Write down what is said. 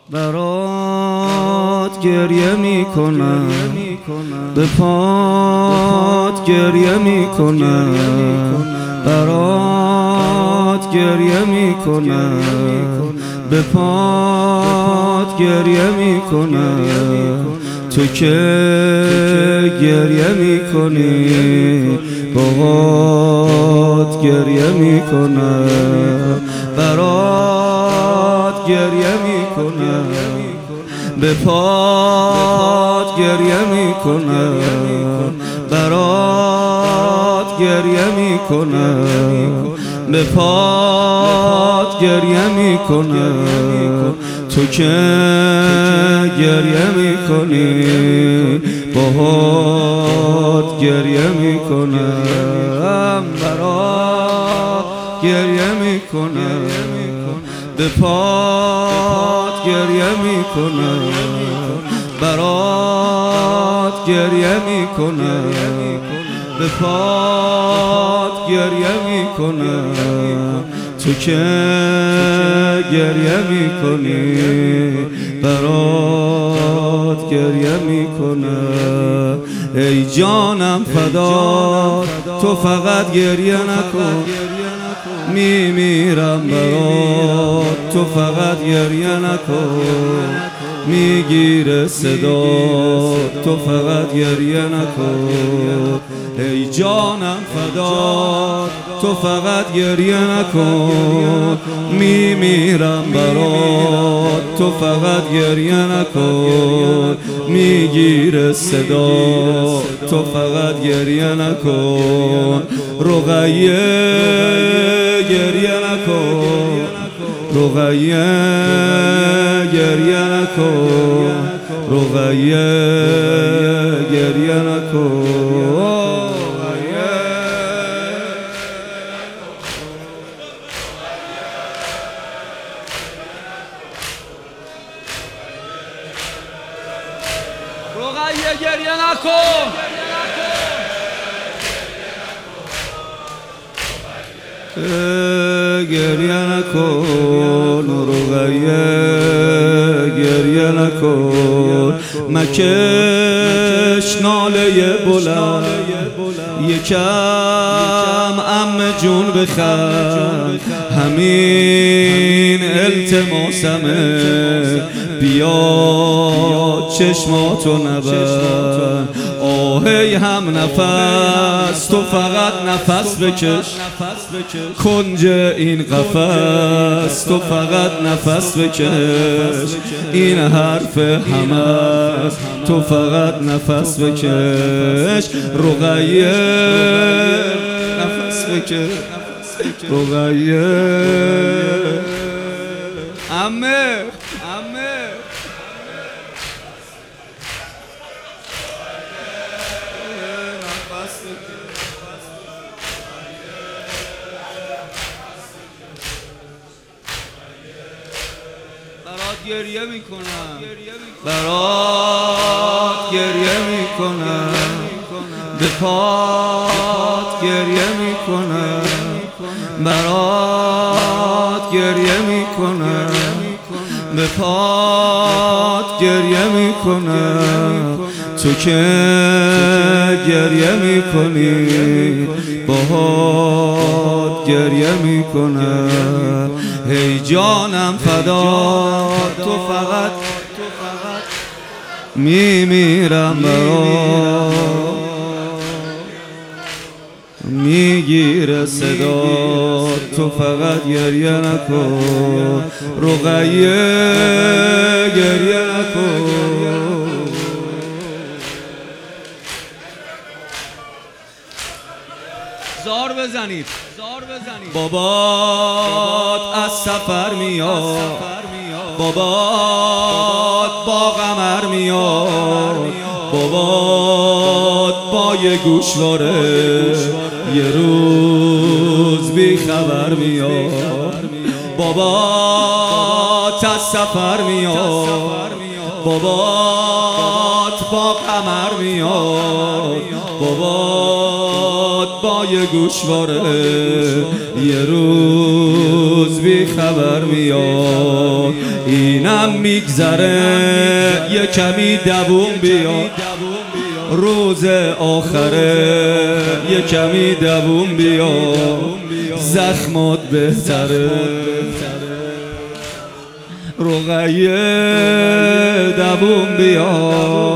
برات گریه میکنم، به پات گریه میکنم، برات گریه میکنم، به پات گریه میکنم. تو که گریه میکنی باهات گریه میکنم، برات گریه میکنم، به پات گریه میکنم، برات گریه میکنم، به پات گریه میکنم. تو که گریه میکنی باهات گریه میکنم، برات گریه میکنم، به پات گریه میکنم، برات گریه میکنم، به پات گریه میکنم. تو که گریه میکنی برات گریه میکنم. ای جانم فدا تو فقط گریه نکن، میمیرم برات تو فقط گریه نکن، میگیره صدا تو فقط گریه نکن. ای جانم فدا تو فقط گریه نکن، میمیرم برات تو فقط گریه نکن، میگیره صدا تو فقط گریه نکن. رقیه گریه نکن، رقیه گریه نکن، رقیه گریه نکن. رقیه گریه نکن، گریه نکن، رقیه گریه نکن. مکش ناله بلند یکم عمه جون بخند، همین التماسمه بیا چشماتو نبند. آهی هم نفس تو فقط نفس بکش، کنج این قفس تو فقط نفس بکش. این حرف همه است تو فقط نفس بکش. رقیه نفس بکش، رقیه عمه برات گریه میکنم، برات گریه میکنم، به پات گریه میکنم، برات گریه میکنم، به پات گریه میکنم. تو که گریه میکنی باهات گریه میکنم. ای جانم فدا تو فقط میمیرم برات، میگیره صدا تو فقط گریه نکن. رقیه گریه نکن، زار بزنید. بابات از سفر میاد، بابات با قمر میاد، بابات با یه گوشواره یه روز بی خبر میاد. بابات از سفر میاد، بابات با قمر میاد، بابات با یه گوشواره یه روز بی خبر میاد، اینم میگذره یه کمی دووم بیاد، روز آخره یه کمی دووم بیاد، زخمات بهتره رقیه دووم بیاد.